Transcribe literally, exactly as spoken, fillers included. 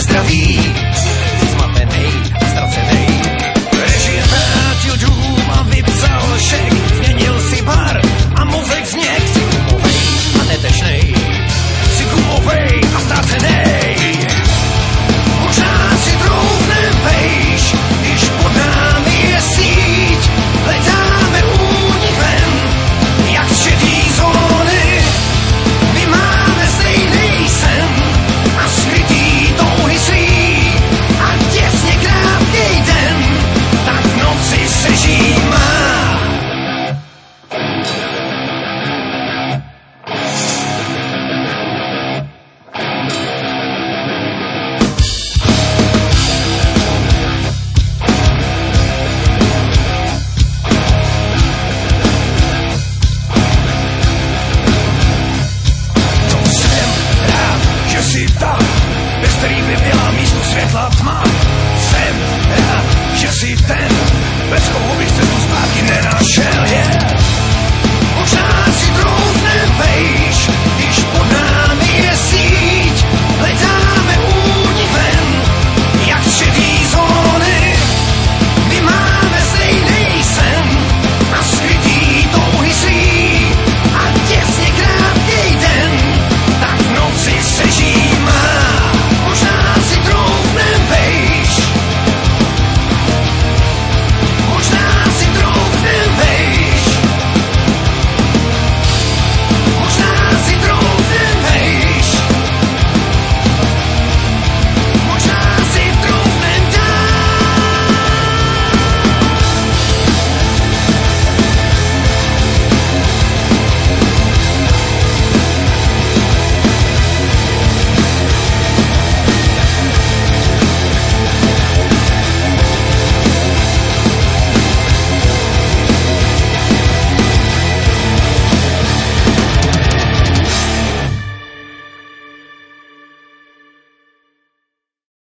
bezdraví. Zmatenej a ztracenej. Režie vrátil dům a vypsal šek. Změnil si bar a mozek zněk. Si gumovej a netečnej. Si gumovej a ztracenej. Možná si troufnem vejš, když pod námi je síť. Hledáme únik ven, jak z šedý zóny. My máme stejný sen a skrytý touhy svý. A těsně krátkej den, tak v noci se žít má. To jsem rád, že si tam, bez který by byla místo světla tma.